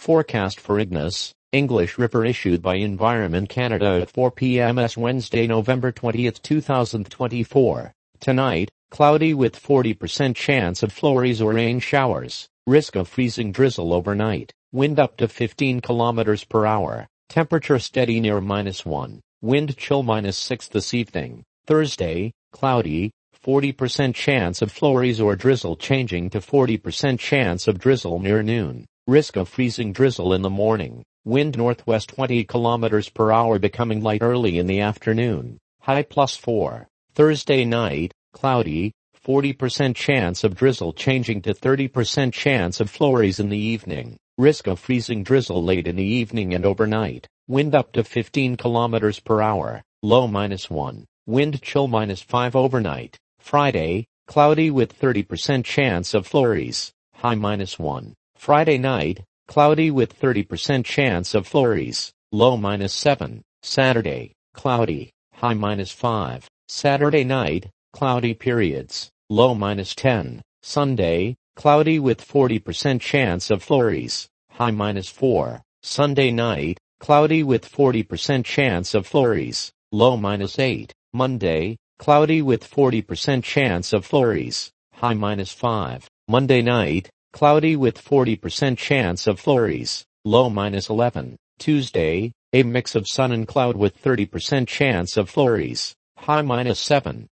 Forecast for Ignis, English River issued by Environment Canada at 4 p.m. Wednesday, November 20, 2024. Tonight, cloudy with 40% chance of flurries or rain showers. Risk of freezing drizzle overnight. Wind up to 15 kilometers per hour. Temperature steady near -1. Wind chill -6 this evening. Thursday, cloudy, 40% chance of flurries or drizzle changing to 40% chance of drizzle near noon. Risk of freezing drizzle in the morning. Wind northwest 20 kilometers per hour becoming light early in the afternoon. High +4. Thursday night, cloudy, 40% chance of drizzle changing to 30% chance of flurries in the evening. Risk of freezing drizzle late in the evening and overnight. Wind up to 15 kilometers per hour. Low -1. Wind chill -5 overnight. Friday, cloudy with 30% chance of flurries. High -1. Friday night, cloudy with 30% chance of flurries. Low -7. Saturday, cloudy. High -5. Saturday night, cloudy periods. Low -10. Sunday, cloudy with 40% chance of flurries. High -4. Sunday night, cloudy with 40% chance of flurries. Low -8. Monday, cloudy with 40% chance of flurries. High -5. Monday night, cloudy with 40% chance of flurries. Low -11. Tuesday, a mix of sun and cloud with 30% chance of flurries. High -7.